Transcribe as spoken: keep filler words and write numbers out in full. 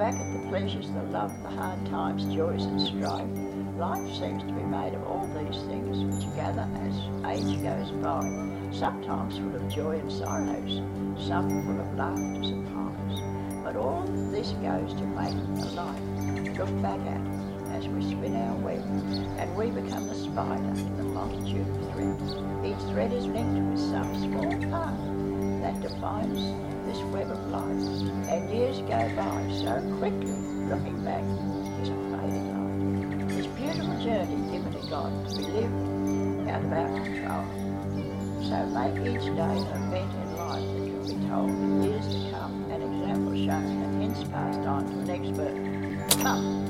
back at the pleasures, the love, the hard times, joys and strife, life seems to be made of all these things which gather as age goes by, sometimes full of joy and sorrows, some full of laughters and highs. But all this goes to make a life look back at as we spin our web, and we become the spider in the multitude of threads. Each thread is linked with some small part that defines this web of life, and years go by so quickly, looking back is a fading light. This beautiful journey given to God to be lived out of our control. So make each day an event in life that can be told in years to come, an example shown and hence passed on to an expert. Come.